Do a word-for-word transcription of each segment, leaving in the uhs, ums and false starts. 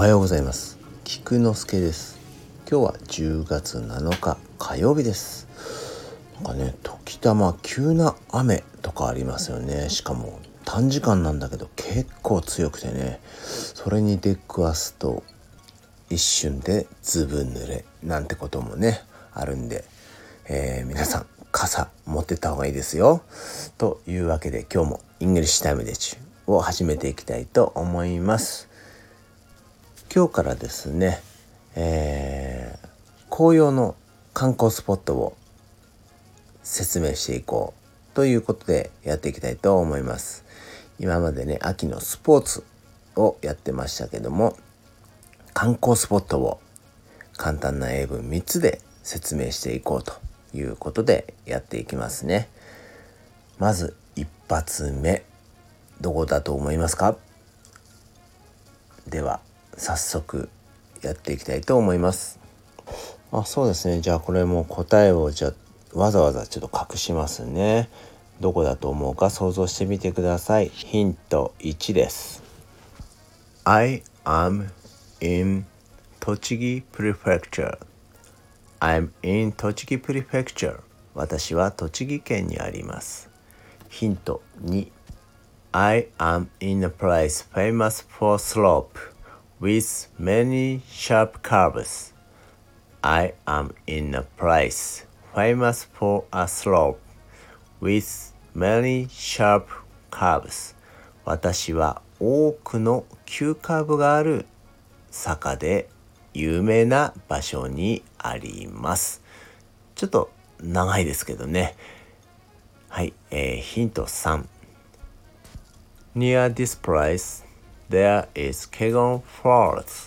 はようございます。菊之助です。今日はじゅうがつなのか火曜日です。なんかね、時たま急な雨とかありますよね。しかも短時間なんだけど結構強くてね、それに出くわすと一瞬でずぶ濡れなんてこともねあるんで、えー、皆さん傘持ってった方がいいですよ。というわけで今日もイングリッシュタイムでちゅを始めていきたいと思います。今日からですね、えー、紅葉の観光スポットを説明していこうということでやっていきたいと思います。今までね、秋のスポーツをやってましたけども、観光スポットを簡単な英文みっつで説明していこうということでやっていきますね。まず一発目、どこだと思いますか？では早速やっていきたいと思います。あ、そうですね。じゃあこれも答えをじゃあわざわざちょっと隠しますね。どこだと思うか想像してみてください。ヒントいちです。I am in 栃木 Prefecture. I'm in 栃木 Prefecture. 私は栃木県にあります。ヒントに。I am in a place famous for slope with many sharp curves. I am in a place famous for a slope with many sharp curves. 私は多くの急カーブがある坂で有名な場所にあります。ちょっと長いですけどね。はい、えー、ヒントさん。Near this place, there is Kegon Falls.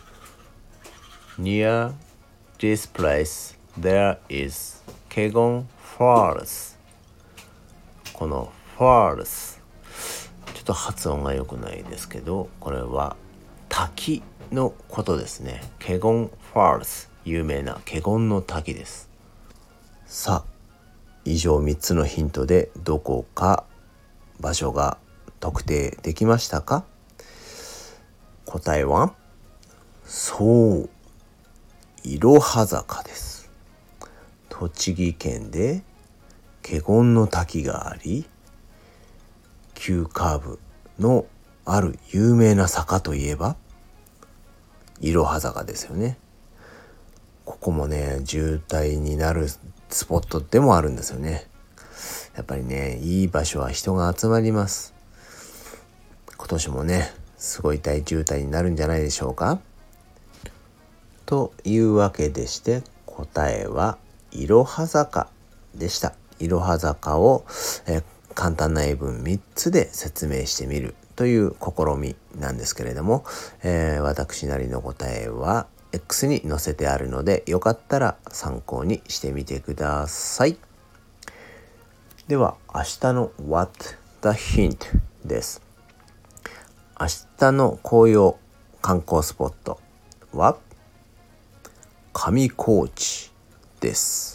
Near this place, there is Kegon Falls. この Falls、ちょっと発音が良くないですけど、これは滝のことですね。Kegon Falls、有名なケゴンの滝です。さあ、以上みっつのヒントでどこか場所が特定できましたか？答えはそう、いろは坂です。栃木県で華厳の滝があり、急カーブのある有名な坂といえばいろは坂ですよね。ここもね、渋滞になるスポットでもあるんですよね。やっぱりね、いい場所は人が集まります。今年もね、すごい大渋滞になるんじゃないでしょうか。というわけでして、答えはいろは坂でした。いろは坂を、えー、簡単な英文みっつで説明してみるという試みなんですけれども、えー、私なりの答えは X に載せてあるので、よかったら参考にしてみてください。では明日の What the Hint です。明日の紅葉観光スポットは上高地です。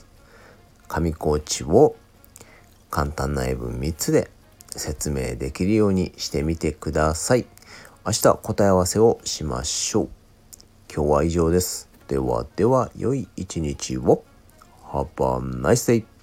上高地を簡単な英文みっつで説明できるようにしてみてください。明日答え合わせをしましょう。今日は以上です。ではでは良い一日を。Have a nice day.